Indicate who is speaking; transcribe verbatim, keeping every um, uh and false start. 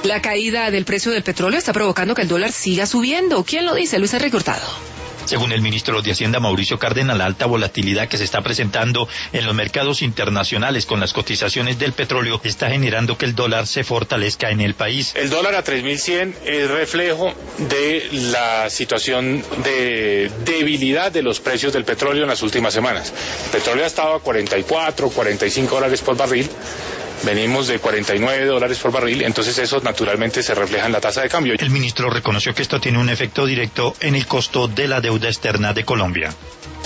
Speaker 1: La caída del precio del petróleo está provocando que el dólar siga subiendo. ¿Quién lo dice? Luis Enrique Hurtado.
Speaker 2: Según el ministro de Hacienda, Mauricio Cárdenas, la alta volatilidad que se está presentando en los mercados internacionales con las cotizaciones del petróleo está generando que el dólar se fortalezca en el país.
Speaker 3: El dólar a tres mil cien es reflejo de la situación de debilidad de los precios del petróleo en las últimas semanas. El petróleo ha estado a cuarenta y cuatro, cuarenta y cinco dólares por barril. Venimos de cuarenta y nueve dólares por barril, entonces eso naturalmente se refleja en la tasa de cambio.
Speaker 2: El ministro reconoció que esto tiene un efecto directo en el costo de la deuda externa de Colombia.